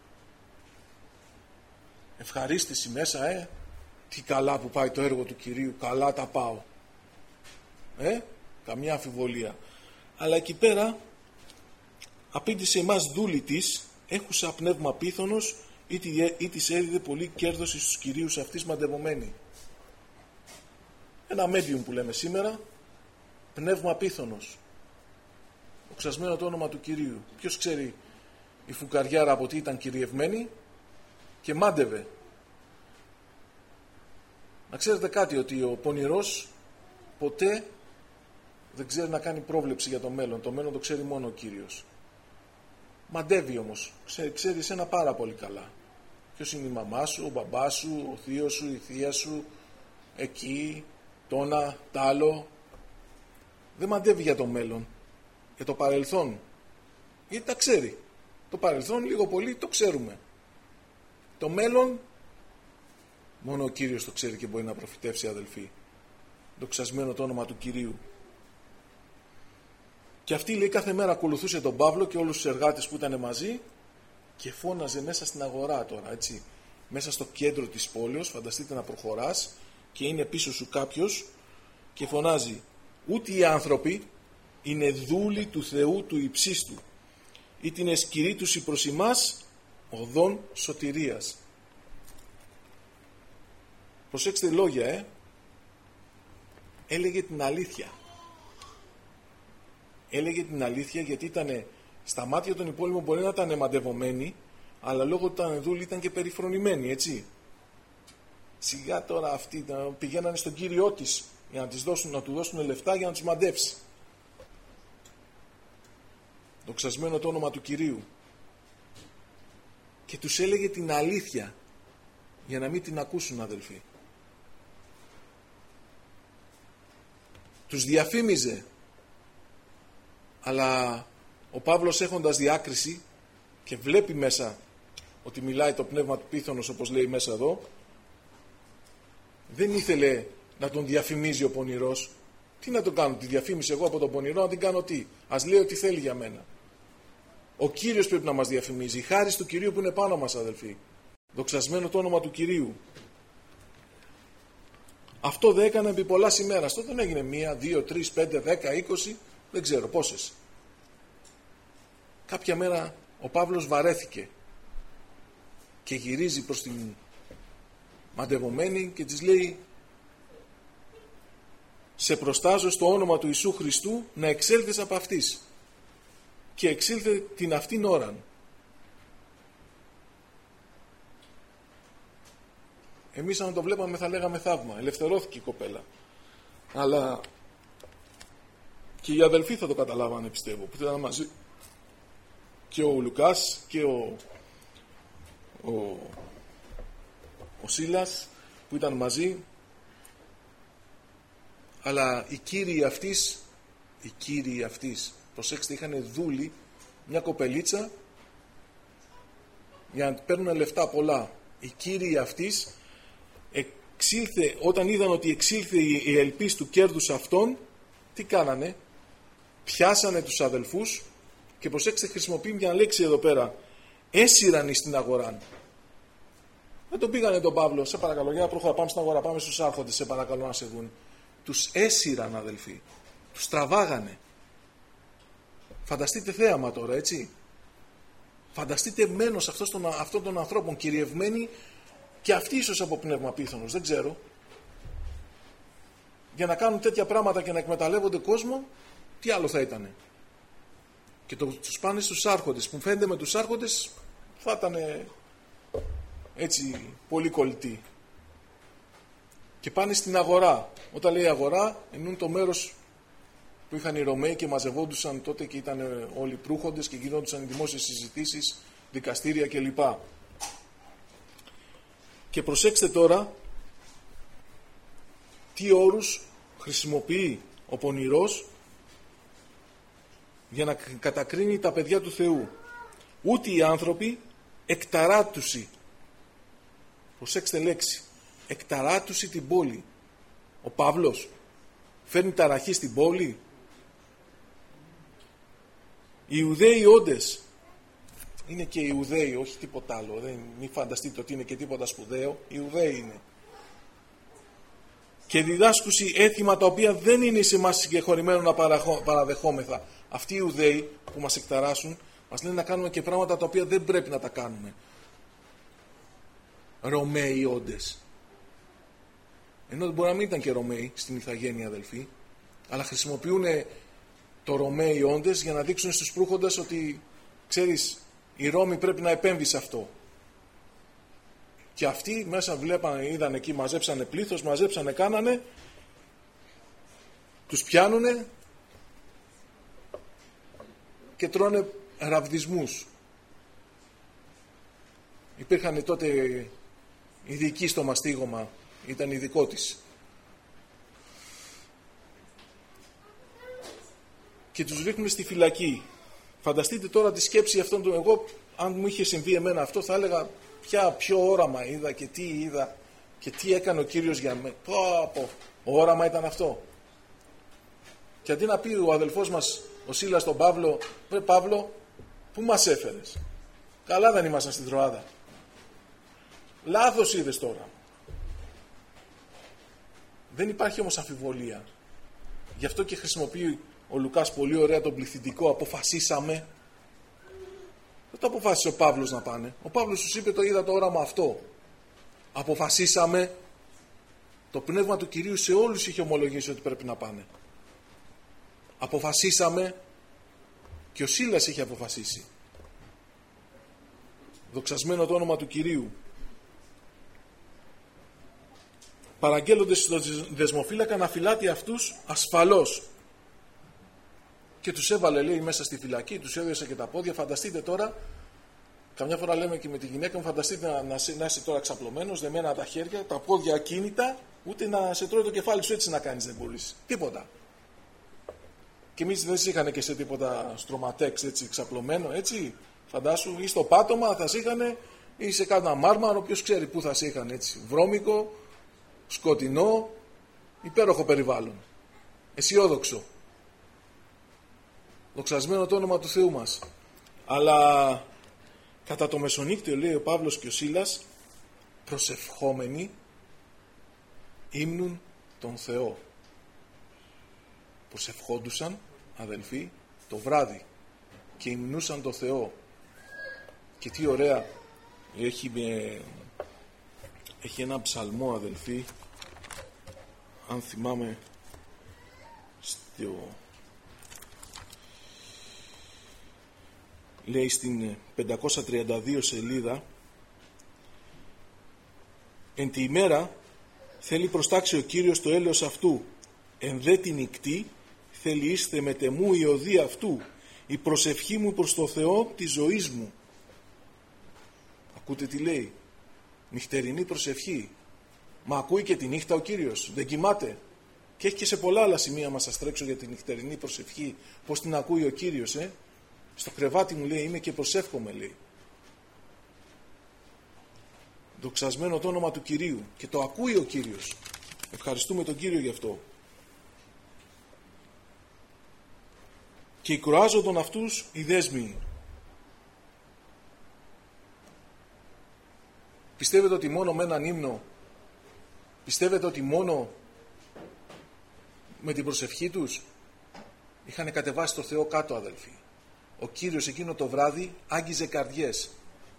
Ευχαρίστηση μέσα, ε! Τι καλά που πάει το έργο του Κυρίου, καλά τα πάω. Ε, καμιά αμφιβολία. Αλλά εκεί πέρα απήντησε εμάς δούλη της, έχουσα πνεύμα πίθωνος, ή της έδιδε πολύ κέρδος στους κυρίους αυτής μαντευομένη. Ένα medium που λέμε σήμερα, πνεύμα πίθωνος. Οξασμένο το όνομα του Κυρίου. Ποιος ξέρει η φουκαριάρα από τι ήταν κυριευμένη και μάντευε. Να ξέρετε κάτι, ότι ο πονηρός ποτέ δεν ξέρει να κάνει πρόβλεψη για το μέλλον. Το μέλλον το ξέρει μόνο ο Κύριος. Μαντεύει όμως. Ξέρει, ξέρει εσένα πάρα πολύ καλά. Ποιος είναι η μαμά σου, ο μπαμπάς σου, ο θείος σου, η θεία σου, εκεί, τόνα, τ' άλλο. Δεν μαντεύει για το μέλλον. Για το παρελθόν. Γιατί τα ξέρει. Το παρελθόν λίγο πολύ το ξέρουμε. Το μέλλον μόνο ο Κύριος το ξέρει και μπορεί να προφητεύσει, αδελφοί. Δοξασμένο το όνομα του Κυρίου. Και αυτή, λέει, κάθε μέρα ακολουθούσε τον Παύλο και όλους τους εργάτες που ήταν μαζί και φώναζε μέσα στην αγορά τώρα, έτσι. Μέσα στο κέντρο της πόλεως, φανταστείτε να προχωράς και είναι πίσω σου κάποιος και φωνάζει: ούτε οι άνθρωποι είναι δούλοι του Θεού του υψίστου, ή την εσκυρή τους η προς ημάς οδόν σωτηρίας. Προσέξτε λόγια, ε. Έλεγε την αλήθεια. Έλεγε την αλήθεια γιατί ήταν στα μάτια των υπόλοιπων, μπορεί να ήταν μαντευομένοι, αλλά λόγω του ήταν δούλοι ήταν και περιφρονημένοι, έτσι. Σιγά τώρα αυτοί πηγαίνανε στον Κύριό της για να, τις δώσουν, να του δώσουν λεφτά για να τους μαντεύσει. Δοξασμένο το όνομα του Κυρίου. Και τους έλεγε την αλήθεια για να μην την ακούσουν, αδελφοί. Τους διαφήμιζε. Αλλά ο Παύλος, έχοντας διάκριση και βλέπει μέσα ότι μιλάει το πνεύμα του πίθωνος, όπως λέει μέσα εδώ, δεν ήθελε να τον διαφημίζει ο πονηρός. Τι να τον κάνω, τη διαφήμιση εγώ από τον πονηρό, να την κάνω τι? Ας λέει ό,τι θέλει για μένα. Ο Κύριος πρέπει να μας διαφημίζει. Η χάρις του Κυρίου που είναι πάνω μας, αδελφοί. Δοξασμένο το όνομα του Κυρίου. Αυτό δεν έκανε επί πολλάς ημέρας. Αυτό δεν έγινε μία, δύο, τρεις, πέντε, δέκα, είκοσι, δεν ξέρω πόσες. Κάποια μέρα ο Παύλος βαρέθηκε και γυρίζει προς την μαντευομένη και της λέει: σε προστάζω στο όνομα του Ιησού Χριστού να εξέλθεις από αυτής. Και εξήλθε την αυτήν ώραν. Εμείς αν το βλέπαμε θα λέγαμε θαύμα. Ελευθερώθηκε η κοπέλα. Αλλά και οι αδελφοί θα το καταλάβανε, πιστεύω, που ήταν μαζί. Και ο Λουκάς και ο, ο, ο Σίλας που ήταν μαζί. Αλλά οι κύριοι αυτής, οι κύριοι αυτής, προσέξτε, είχαν δούλη μια κοπελίτσα για να παίρνουν λεφτά πολλά. Οι κύριοι αυτής εξήλθε, όταν είδαν ότι εξήλθε η ελπίς του κέρδους αυτών, τι κάνανε? Πιάσανε τους αδελφούς και προσέξτε, χρησιμοποιεί μια λέξη εδώ πέρα: έσυραν εις την αγορά. Δεν τον πήγανε τον Παύλο: σε παρακαλώ, για να προχωρά, πάμε στην αγορά, πάμε στους άρχοντες, σε παρακαλώ να σε δουν. Τους έσυραν, αδελφοί. Τους τραβάγανε. Φανταστείτε θέαμα τώρα, έτσι. Φανταστείτε μένος αυτός των, αυτών των ανθρώπων, κυριευμένοι και αυτοί ίσως από πνεύμα πίθωνος, δεν ξέρω. Για να κάνουν τέτοια πράγματα και να εκμεταλλεύονται κόσμο, τι άλλο θα ήτανε? Και το, τους πάνε στους άρχοντες, που φαίνεται με τους άρχοντες θα ήταν έτσι πολύ κολλητοί. Και πάνε στην αγορά. Όταν λέει αγορά, εννοούν το μέρος που είχαν οι Ρωμαίοι και μαζευόντουσαν τότε και ήταν όλοι προύχοντες και γινόντουσαν οι δημόσιες συζητήσεις, δικαστήρια κλπ. Και προσέξτε τώρα τι όρους χρησιμοποιεί ο πονηρός για να κατακρίνει τα παιδιά του Θεού. Ούτε οι άνθρωποι εκταράτουσι. Προσέξτε λέξη. Εκταράτουσι την πόλη. Ο Παύλος φέρνει ταραχή στην πόλη. Οι Ιουδαίοι όντες είναι και οι Ιουδαίοι, όχι τίποτα άλλο. Δεν, μην φανταστείτε ότι είναι και τίποτα σπουδαίο. Οι Ιουδαίοι είναι. Και διδάσκουσι έθιμα τα οποία δεν είναι σε εμάς συγκεχωρημένο να παραδεχόμεθα. Αυτοί οι Ιουδαίοι που μας εκταράσουν μας λένε να κάνουμε και πράγματα τα οποία δεν πρέπει να τα κάνουμε. Ρωμαίοι όντες. Ενώ μπορεί να μην ήταν και Ρωμαίοι στην Ιθαγένεια αδελφοί, αλλά χρησιμοποιούν το Ρωμαίοι όντες για να δείξουν στους προύχοντες ότι, ξέρεις, η Ρώμη πρέπει να επέμβει σε αυτό. Και αυτοί μέσα βλέπανε, είδαν εκεί, μαζέψανε πλήθος, μαζέψανε, κάνανε, τους πιάνουνε και τρώνε ραβδισμούς. Υπήρχαν τότε ειδικοί στο μαστίγωμα, ήταν ειδικό της. Και τους ρίχνουν στη φυλακή. Φανταστείτε τώρα τη σκέψη αυτών του. Εγώ, αν μου είχε συμβεί εμένα αυτό, θα έλεγα ποια, ποιο όραμα είδα και τι είδα και τι έκανε ο Κύριος για μένα. Πω, πω, όραμα ήταν αυτό. Και αντί να πει ο αδελφός μας, ο Σίλας τον Παύλο, βρε Παύλο, πού μας έφερες? Καλά δεν ήμασταν στην Τροάδα. Λάθος είδες τώρα. Δεν υπάρχει όμως αμφιβολία. Γι' αυτό και χρησιμοποιεί ο Λουκάς πολύ ωραία τον πληθυντικό αποφασίσαμε. Δεν το αποφάσισε ο Παύλος να πάνε. Ο Παύλος τους είπε, το είδα το όραμα αυτό. Αποφασίσαμε. Το πνεύμα του Κυρίου σε όλους είχε ομολογήσει ότι πρέπει να πάνε. Αποφασίσαμε. Και ο Σίλας είχε αποφασίσει. Δοξασμένο το όνομα του Κυρίου. Παραγγέλλονται στον δεσμοφύλακα να φυλάτει αυτούς ασφαλώς. Και τους έβαλε, λέει, μέσα στη φυλακή, τους έδωσε και τα πόδια. Φανταστείτε τώρα, καμιά φορά λέμε και με τη γυναίκα μου, φανταστείτε να, να, να είσαι τώρα ξαπλωμένος, δεμένα τα χέρια, τα πόδια ακίνητα, ούτε να σε τρώει το κεφάλι σου, έτσι να κάνεις δεν μπορείς. Τίποτα. Και εμείς δεν σε είχαν και σε τίποτα στρωματέξ, έτσι, ξαπλωμένο, έτσι. Φαντάσου, ή στο πάτωμα θα σε είχαν, ή σε κάνα μάρμαρο, ποιος ξέρει πού θα σε είχαν, έτσι. Βρώμικο, σκοτεινό, υπέροχο περιβάλλον. Αισιόδοξο. Δοξασμένο το όνομα του Θεού μας. Αλλά κατά το μεσονύκτιο, λέει ο Παύλος και ο Σίλας, προσευχόμενοι ύμνουν τον Θεό. Προσευχόντουσαν, αδελφοί, το βράδυ και υμνούσαν τον Θεό. Και τι ωραία, έχει, με, έχει ένα ψαλμό, αδελφοί, αν θυμάμαι, στο... λέει στην πεντακόσια τριάντα δύο σελίδα, εν τη ημέρα θέλει προστάξει ο Κύριος το έλεος αυτού, εν δε τη νυκτή θέλει είστε με τεμού η οδή αυτού, η προσευχή μου προς το Θεό της ζωής μου. Ακούτε τι λέει, νυχτερινή προσευχή. Μα ακούει και τη νύχτα ο Κύριος, δεν κοιμάται. Και έχει και σε πολλά άλλα σημεία μας σας τρέξω για την νυχτερινή προσευχή, πώς την ακούει ο Κύριος, ε. Στο κρεβάτι μου, λέει, είμαι και προσεύχομαι, λέει. Δοξασμένο το όνομα του Κυρίου. Και το ακούει ο Κύριος. Ευχαριστούμε τον Κύριο γι' αυτό. Και οικροάζοντον αυτούς οι δέσμοι. Πιστεύετε ότι μόνο με έναν ύμνο, πιστεύετε ότι μόνο με την προσευχή τους είχαν κατεβάσει το Θεό κάτω, αδελφοί. Ο Κύριος εκείνο το βράδυ άγγιζε καρδιές.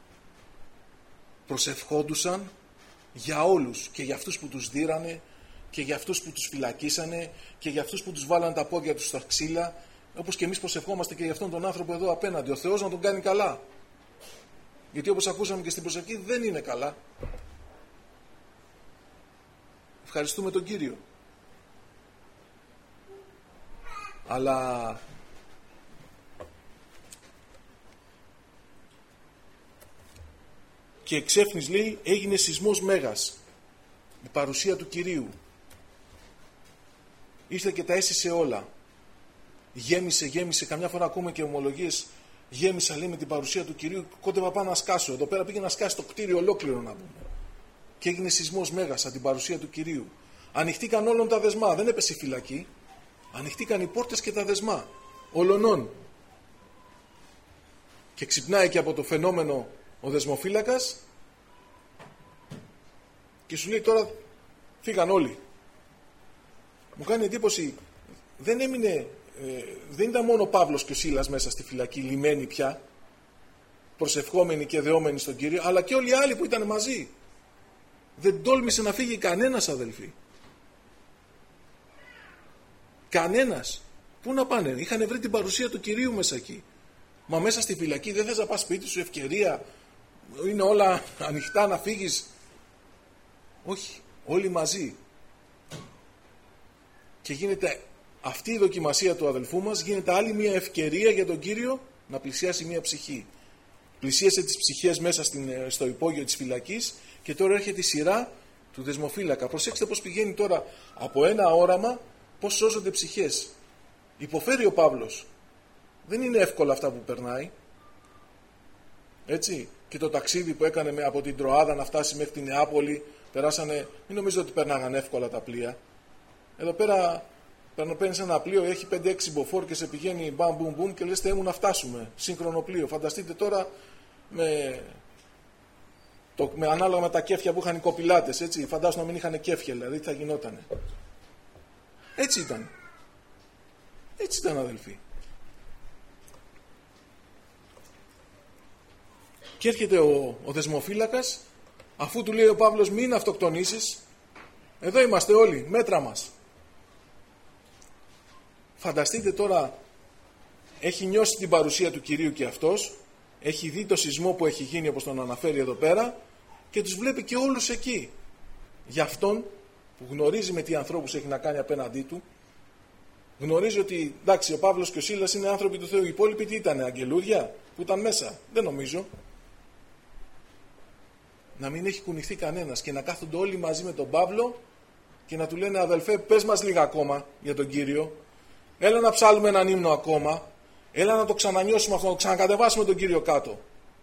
Προσευχόντουσαν για όλους, και για αυτούς που τους δίρανε και για αυτούς που τους φυλακίσανε και για αυτούς που τους βάλαν τα πόδια τους στα ξύλα. Όπως και εμείς προσευχόμαστε και για αυτόν τον άνθρωπο εδώ απέναντι. Ο Θεός να τον κάνει καλά. Γιατί όπως ακούσαμε και στην προσευχή δεν είναι καλά. Ευχαριστούμε τον Κύριο. Αλλά και εξέφνης, λέει, έγινε σεισμός μέγας. Η παρουσία του Κυρίου. Ήρθε και τα έσυσε όλα. Γέμισε, γέμισε. Καμιά φορά ακούμε και ομολογίες. Γέμισα, λέει, με την παρουσία του Κυρίου. Κόντευα πάνω να σκάσω. Εδώ πέρα πήγε να σκάσει το κτίριο ολόκληρο, να πούμε. Και έγινε σεισμός μέγας από την παρουσία του Κυρίου. Ανοιχτήκαν όλων τα δεσμά. Δεν έπεσε η φυλακή. Ανοιχτήκαν οι πόρτες και τα δεσμά. Ολονών. Και ξυπνάει και από το φαινόμενο ο δεσμοφύλακας. Και σου λέει τώρα φύγαν όλοι. Μου κάνει εντύπωση. Δεν έμεινε... Ε, δεν ήταν μόνο ο Παύλος και ο Σίλας μέσα στη φυλακή, λυμμένοι πια, προσευχόμενοι και δεόμενοι στον Κύριο, αλλά και όλοι οι άλλοι που ήταν μαζί. Δεν τόλμησε να φύγει κανένας, αδελφοί. Κανένας. Πού να πάνε, είχαν βρει την παρουσία του Κυρίου μέσα εκεί. Μα μέσα στη φυλακή δεν θες να πας σπίτι σου, ευκαιρία, είναι όλα ανοιχτά να φύγεις. Όχι, όλοι μαζί. Και γίνεται αυτή η δοκιμασία του αδελφού μας, γίνεται άλλη μια ευκαιρία για τον Κύριο να πλησιάσει μια ψυχή. Πλησίασε τις ψυχές μέσα στην, στο υπόγειο της φυλακής και τώρα έρχεται η σειρά του δεσμοφύλακα. Προσέξτε πώς πηγαίνει τώρα από ένα όραμα, πώς σώζονται ψυχές. Υποφέρει ο Παύλος. Δεν είναι εύκολα αυτά που περνάει. Έτσι. Και το ταξίδι που έκανε από την Τροάδα να φτάσει μέχρι την Νεάπολη, περάσανε, μην νομίζω ότι περνάγαν εύκολα τα πλοία. Εδώ πέρα παίρνεις ένα πλοίο, έχει πέντε έξι μποφόρ και σε πηγαίνει μπαμ μπουμ μπουμ και λες Θεέ μου να φτάσουμε. Σύγχρονο πλοίο. Φανταστείτε τώρα με, το, με ανάλογα με τα κέφια που είχαν οι κοπηλάτες. Έτσι. Φαντάσου να μην είχαν κέφια, δηλαδή τι θα γινότανε. Έτσι ήταν. Έτσι ήταν, αδελφοί. Και έρχεται ο, ο δεσμοφύλακας, αφού του λέει ο Παύλος μην αυτοκτονήσεις, εδώ είμαστε όλοι, μέτρα μας. Φανταστείτε τώρα, έχει νιώσει την παρουσία του Κυρίου και αυτός, έχει δει το σεισμό που έχει γίνει όπως τον αναφέρει εδώ πέρα και τους βλέπει και όλους εκεί. Για αυτόν που γνωρίζει με τι ανθρώπους έχει να κάνει απέναντί του, γνωρίζει ότι εντάξει ο Παύλος και ο Σίλας είναι άνθρωποι του Θεού, οι υπόλοιποι τι ήτανε, αγγελούδια που ήταν μέσα, δεν νομίζω. Να μην έχει κουνηθεί κανένας και να κάθονται όλοι μαζί με τον Παύλο και να του λένε αδελφέ πες μας λίγα ακόμα για τον Κύριο, έλα να ψάλουμε έναν ύμνο ακόμα, έλα να το ξανανιώσουμε αυτό, να το ξανακατεβάσουμε τον Κύριο κάτω.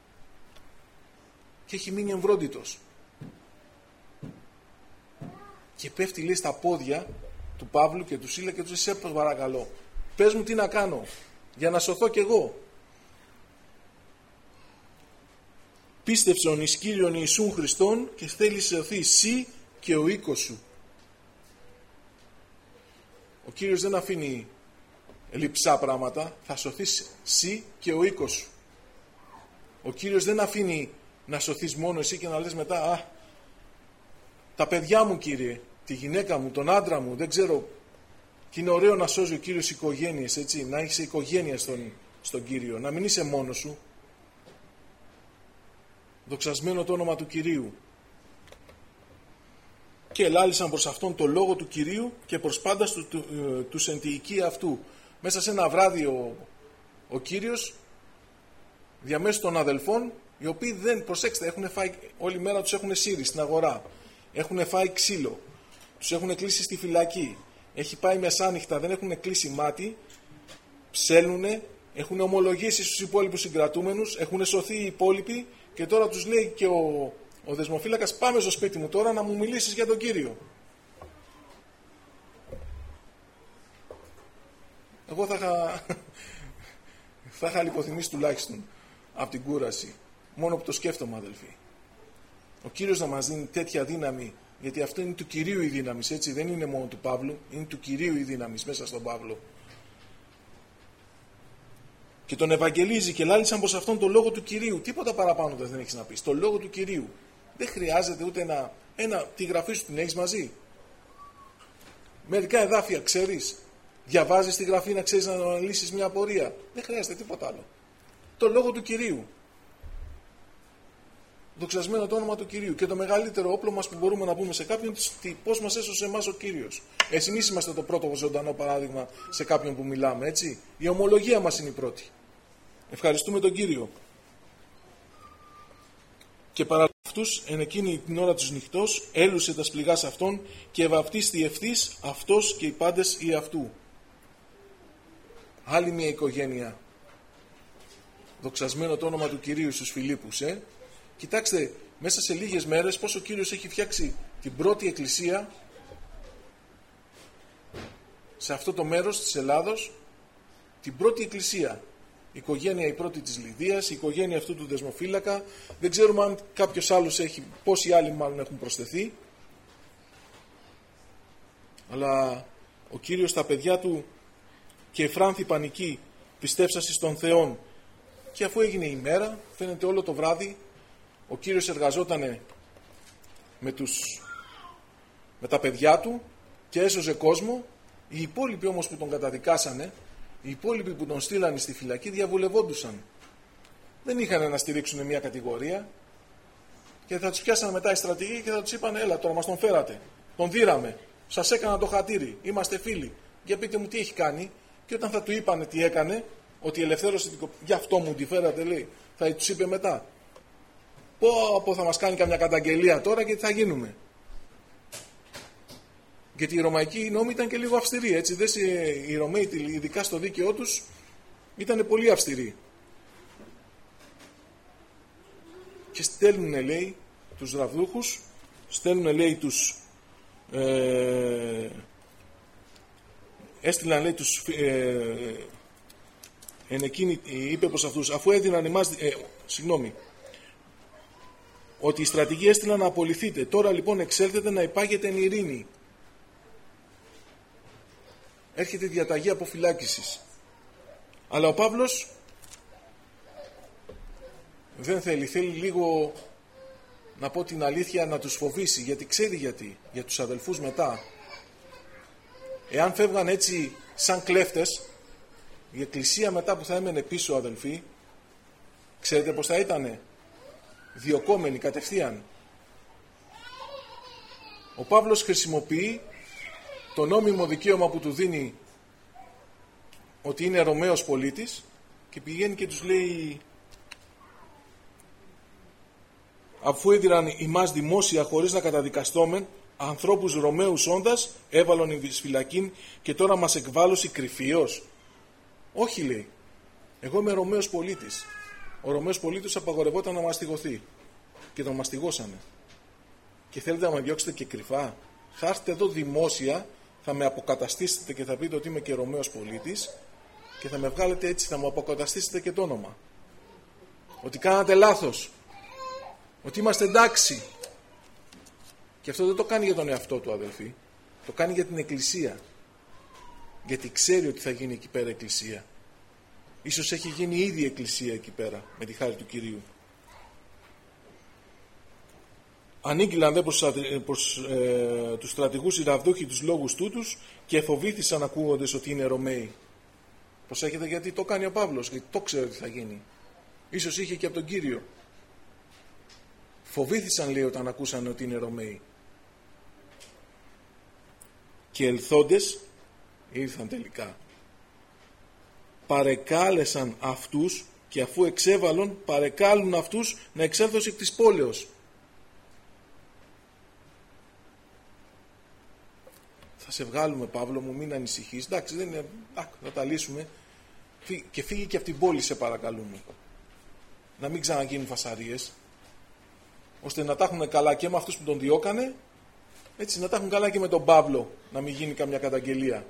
Και έχει μείνει εμβρόντιτος. Και πέφτει λέει στα πόδια του Παύλου και του Σίλα και του λέει σε παρακαλώ, πες μου τι να κάνω για να σωθώ κι εγώ. Πίστευσον εις Κύριον Ιησούν Χριστόν και θέλει σωθεί εσύ και ο οίκος σου. Ο Κύριος δεν αφήνει λειψά πράγματα, θα σωθείς εσύ και ο οίκος σου. Ο Κύριος δεν αφήνει να σωθείς μόνο εσύ και να λες μετά α, τα παιδιά μου Κύριε, τη γυναίκα μου, τον άντρα μου, δεν ξέρω. Και είναι ωραίο να σώζει ο Κύριος οικογένειες, έτσι, να έχεις οικογένεια στον, στον Κύριο, να μην είσαι μόνος σου. Δοξασμένο το όνομα του Κυρίου. Και ελάλησαν προς αυτόν το λόγο του Κυρίου και προς πάντας του, του, του, του σεντιική αυτού. Μέσα σε ένα βράδυ ο, ο Κύριος διαμέσου των αδελφών, οι οποίοι δεν, προσέξτε, έχουν φάει, όλη μέρα τους έχουν σύρει στην αγορά, έχουν φάει ξύλο, τους έχουν κλείσει στη φυλακή, έχει πάει μεσάνυχτα, δεν έχουν κλείσει μάτι, ψέλνουνε, έχουν ομολογήσει στους υπόλοιπους συγκρατούμενους, έχουν σωθεί οι υπόλοιποι και τώρα τους λέει και ο, ο δεσμοφύλακας πάμε στο σπίτι μου τώρα να μου μιλήσεις για τον Κύριο. Εγώ θα είχα, θα είχα λιποθυμίσει τουλάχιστον από την κούραση. Μόνο που το σκέφτομαι αδελφοί. Ο Κύριος να μας δίνει τέτοια δύναμη, γιατί αυτό είναι του Κυρίου η δύναμη, έτσι, δεν είναι μόνο του Παύλου, είναι του Κυρίου η δύναμη μέσα στον Παύλο. Και τον ευαγγελίζει και λάλησαν προς αυτόν τον λόγο του Κυρίου. Τίποτα παραπάνω δεν έχεις να πεις. Το λόγο του Κυρίου. Δεν χρειάζεται ούτε ένα, ένα τη γραφή σου την έχεις μαζί. Μερικά εδάφια ξέρεις. Διαβάζεις τη Γραφή να ξέρεις να αναλύσεις μια απορία. Δεν χρειάζεται τίποτα άλλο. Το λόγο του Κυρίου. Δοξασμένο το όνομα του Κυρίου. Και το μεγαλύτερο όπλο μας που μπορούμε να πούμε σε κάποιον, πώς μας έσωσε εμάς ο Κύριος. Εσύ εμείς είμαστε το πρώτο ζωντανό παράδειγμα σε κάποιον που μιλάμε, έτσι. Η ομολογία μας είναι η πρώτη. Ευχαριστούμε τον Κύριο. Και παρά αυτούς, εν εκείνη την ώρα τους νυχτός, έλουσε τα σπληγάς αυτών και βαπτίστη ευθύς αυτός και οι πάντες ή αυτού. Άλλη μια οικογένεια. Δοξασμένο το όνομα του Κυρίου στους Φιλίππους, ε. Κοιτάξτε, μέσα σε λίγες μέρες πώς ο Κύριος έχει φτιάξει την πρώτη εκκλησία σε αυτό το μέρος της Ελλάδος, την πρώτη εκκλησία. Η οικογένεια η πρώτη της Λιδίας, η οικογένεια αυτού του δεσμοφύλακα. Δεν ξέρουμε αν κάποιος άλλος έχει, πόσοι άλλοι μάλλον έχουν προσθεθεί. Αλλά ο Κύριος τα παιδιά του και εφράνθη πανική πιστεύσασι στον Θεόν. Και αφού έγινε η μέρα, φαίνεται όλο το βράδυ, ο Κύριος εργαζότανε με, τους, με τα παιδιά του και έσωζε κόσμο. Οι υπόλοιποι όμως που τον καταδικάσανε, οι υπόλοιποι που τον στείλανε στη φυλακή διαβουλευόντουσαν. Δεν είχαν να στηρίξουν μια κατηγορία και θα τους πιάσανε μετά οι στρατηγοί και θα τους είπαν έλα τώρα μας τον φέρατε, τον δίραμε, σας έκανα το χατήρι, είμαστε φίλοι, για πείτε μου τι έχει κάνει. Και όταν θα του είπανε τι έκανε, ότι ελευθέρωσε την κοπέλα, γι' αυτό μου τη φέρατε λέει, θα τους είπε μετά πω, πω θα μας κάνει καμιά καταγγελία τώρα και τι θα γίνουμε. Γιατί οι ρωμαϊκοί νόμοι ήταν και λίγο αυστηροί, έτσι. Δες, οι Ρωμαίοι, ειδικά στο δίκαιό τους, ήταν πολύ αυστηροί. Και στέλνουνε, λέει, τους ραβδούχους, στέλνουνε, λέει, τους... Ε, έστειλαν, λέει, τους... Ε, εν εκείνη, είπε προς αυτούς, αφού έδιναν εμάς... Ε, συγγνώμη, ότι οι στρατηγοί έστειλαν να απολυθείτε. Τώρα λοιπόν εξέλθετε να υπάγετε εν ειρήνη. Έρχεται διαταγή αποφυλάκησης. Αλλά ο Παύλος δεν θέλει, θέλει λίγο, να πω την αλήθεια, να τους φοβήσει, γιατί ξέρει γιατί, για τους αδελφούς μετά. Εάν φεύγαν έτσι σαν κλέφτες, η εκκλησία μετά που θα έμενε πίσω, αδελφοί, ξέρετε πως θα ήτανε? Διωκόμενοι κατευθείαν. Ο Παύλος χρησιμοποιεί το νόμιμο δικαίωμα που του δίνει ότι είναι Ρωμαίος πολίτης και πηγαίνει και τους λέει, αφού έδιραν ημάς δημόσια χωρίς να καταδικαστόμεν, ανθρώπους Ρωμαίους όντας έβαλον εις φυλακήν και τώρα μας εκβάλλωση κρυφίως. Όχι, λέει, εγώ είμαι Ρωμαίος πολίτης. Ο Ρωμαίος πολίτης απαγορευόταν να μαστιγωθεί και τον μαστιγώσανε. Και θέλετε να με διώξετε και κρυφά? Θα έρθετε εδώ δημόσια, θα με αποκαταστήσετε και θα πείτε ότι είμαι και Ρωμαίος πολίτης και θα με βγάλετε έτσι, θα μου αποκαταστήσετε και το όνομα. Ότι κάνατε λάθος. Ότι είμαστε εντάξει. Και αυτό δεν το κάνει για τον εαυτό του, αδελφοί. Το κάνει για την εκκλησία. Γιατί ξέρει ότι θα γίνει εκεί πέρα εκκλησία. Ίσως έχει γίνει ήδη εκκλησία εκεί πέρα, με τη χάρη του Κυρίου. Ανήγγυλαν δε προς, προς ε, τους στρατηγούς οι ραβδούχοι τους λόγους τούτους και εφοβήθησαν ακούγοντες ότι είναι Ρωμαίοι. Προσέχετε, γιατί το κάνει ο Παύλος, γιατί το ξέρει ότι θα γίνει. Ίσως είχε και από τον Κύριο. Φοβήθησαν, λέει, όταν ακούσαν ότι είναι Ρωμαίοι. Και ελθόντες ήρθαν τελικά. Παρεκάλεσαν αυτούς και αφού εξέβαλον παρεκάλουν αυτούς να εξέλθουν εκ της πόλεως. Θα σε βγάλουμε, Παύλο μου, μην ανησυχείς. Εντάξει, δεν είναι, θα τα λύσουμε. Και φύγει και από την πόλη, σε παρακαλούμε. Να μην ξαναγίνουν φασαρίες, ώστε να τα έχουν καλά και με αυτούς που τον διώκανε, έτσι, να τα έχουν καλά και με τον Παύλο, να μην γίνει καμιά καταγγελία.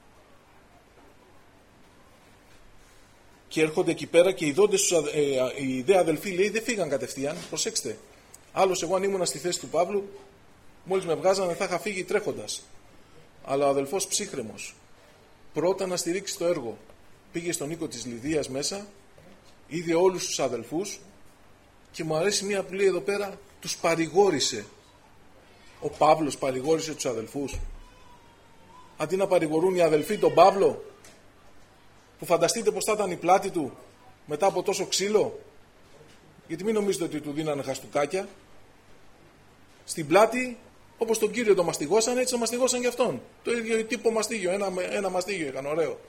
Και έρχονται εκεί πέρα και οι δόντες, ε, οι δε αδελφοί, λέει, δεν φύγαν κατευθείαν. Προσέξτε. Άλλος, εγώ αν ήμουν στη θέση του Παύλου, μόλις με βγάζανε θα είχα φύγει τρέχοντας. Αλλά ο αδελφός ψύχρεμος, πρώτα να στηρίξει το έργο. Πήγε στον οίκο της Λιδίας μέσα, είδε όλους τους αδελφούς και μου αρέσει μία που λέει εδώ πέρα, τους παρηγόρησε. Ο Παύλος παρηγόρησε τους αδελφούς. αντί να παρηγορούν οι αδελφοί τον Παύλο, που φανταστείτε πως θα ήταν η πλάτη του μετά από τόσο ξύλο. Γιατί μην νομίζετε ότι του δίνανε χαστούκάκια. Στην πλάτη, όπως τον Κύριο το μαστιγώσαν, έτσι το μαστιγώσαν και αυτόν. Το ίδιο τύπο μαστίγιο, ένα, ένα μαστίγιο είχαν, ωραίο.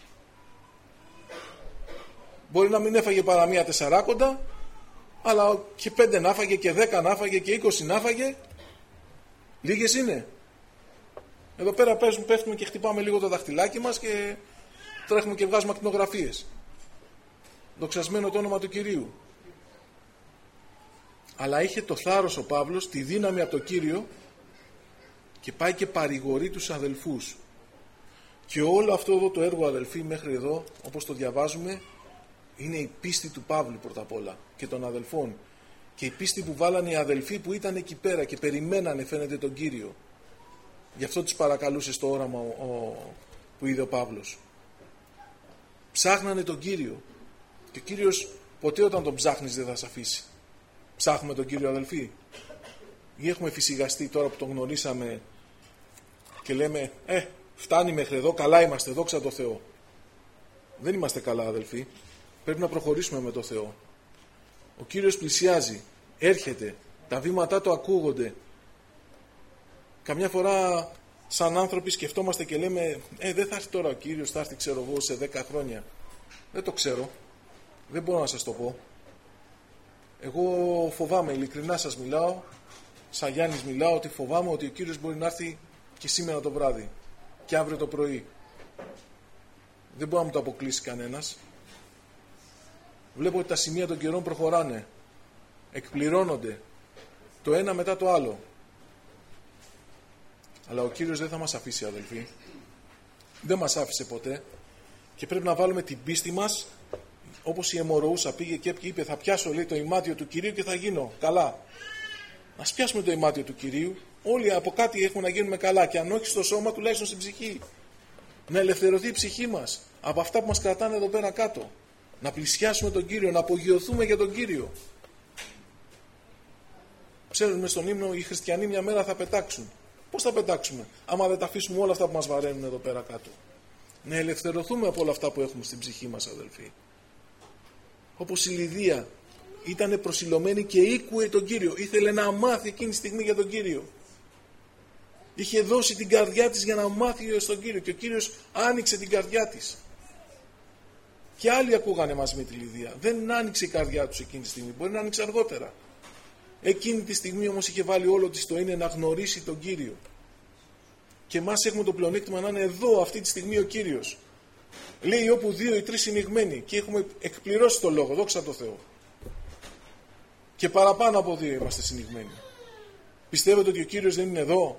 Μπορεί να μην έφαγε παρά μία τεσσαράκοντα, αλλά και πέντε να φάγε και δέκα να φάγε και είκοσι να φάγε. Λίγες είναι. Εδώ πέρα παίζουμε, πέφτουμε και χτυπάμε λίγο το δαχτυλάκι μας και τρέχουμε και βγάζουμε ακτινογραφίες. Δοξασμένο το όνομα του Κυρίου. Αλλά είχε το θάρρος ο Παύλος, τη δύναμη από το Κύριο, και πάει και παρηγορεί τους αδελφούς. Και όλο αυτό εδώ το έργο, αδελφοί, μέχρι εδώ, όπως το διαβάζουμε, είναι η πίστη του Παύλου πρώτα απ' όλα και των αδελφών. Και η πίστη που βάλανε οι αδελφοί που ήταν εκεί πέρα και περιμένανε, φαίνεται, τον Κύριο. Γι' αυτό τους παρακαλούσε στο όραμα ο, ο, που είδε ο Παύλος. Ψάχνανε τον Κύριο. Και ο Κύριος ποτέ όταν τον ψάχνεις δεν θα σε αφήσει. Ψάχνουμε τον Κύριο, αδελφοί? Ή έχουμε φυσικαστεί τώρα που τον γνωρίσαμε και λέμε «Ε, φτάνει μέχρι εδώ, καλά είμαστε, δόξα τω Θεώ». Δεν είμαστε καλά, αδελφοί. Πρέπει να προχωρήσουμε με το Θεό. Ο Κύριος πλησιάζει, έρχεται, τα βήματά του ακούγονται. Καμιά φορά σαν άνθρωποι σκεφτόμαστε και λέμε «Ε, δεν θα έρθει τώρα ο Κύριος, θα έρθει, ξέρω εγώ, σε δέκα χρόνια». Δεν το ξέρω. Δεν μπορώ να σας το πω. Εγώ φοβάμαι, ειλικρινά σας μιλάω, σαν Γιάννης μιλάω, ότι φοβάμαι ότι ο Κύριος μπορεί να έρθει και σήμερα το βράδυ και αύριο το πρωί. Δεν μπορεί να μου το αποκλείσει κανένας. Βλέπω ότι τα σημεία των καιρών προχωράνε, εκπληρώνονται το ένα μετά το άλλο. Αλλά ο Κύριος δεν θα μας αφήσει, αδελφοί. Δεν μας άφησε ποτέ και πρέπει να βάλουμε την πίστη μας, όπως η αιμορροούσα πήγε και είπε «Θα πιάσω, λέει, το ημάτιο του Κυρίου και θα γίνω καλά». Ας πιάσουμε το ημάτιο του Κυρίου. Όλοι από κάτι έχουμε να γίνουμε καλά, και αν όχι στο σώμα, τουλάχιστον στην ψυχή. Να ελευθερωθεί η ψυχή μας από αυτά που μας κρατάνε εδώ πέρα κάτω. Να πλησιάσουμε τον Κύριο, να απογειωθούμε για τον Κύριο. Ξέρουμε στον ύμνο οι χριστιανοί μια μέρα θα πετάξουν. Πώς θα πετάξουμε, άμα δεν τα αφήσουμε όλα αυτά που μας βαραίνουν εδώ πέρα κάτω? Να ελευθερωθούμε από όλα αυτά που έχουμε στην ψυχή μας, αδελφοί. Όπως η Λιδία ήταν προσιλωμένη και ήκουε τον Κύριο. Ήθελε να μάθει εκείνη τη στιγμή για τον Κύριο. Είχε δώσει την καρδιά της για να μάθει στον Κύριο και ο Κύριος άνοιξε την καρδιά της. Και άλλοι ακούγανε μαζί με τη Λιδία. Δεν άνοιξε η καρδιά τους εκείνη τη στιγμή. Μπορεί να άνοιξε αργότερα. Εκείνη τη στιγμή όμως είχε βάλει όλο της το είναι να γνωρίσει τον Κύριο. Και εμάς έχουμε το πλεονέκτημα να είναι εδώ αυτή τη στιγμή ο Κύριος. Λέει όπου δύο ή τρεις συνηγμένοι, και έχουμε εκπληρώσει το λόγο, δόξα τω Θεώ. Και παραπάνω από δύο είμαστε συνηγμένοι. Πιστεύετε ότι ο Κύριος δεν είναι εδώ?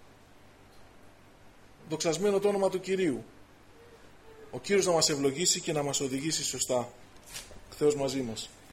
Δοξασμένο το όνομα του Κυρίου. Ο Κύριος να μας ευλογήσει και να μας οδηγήσει σωστά. Θεός μαζί μας.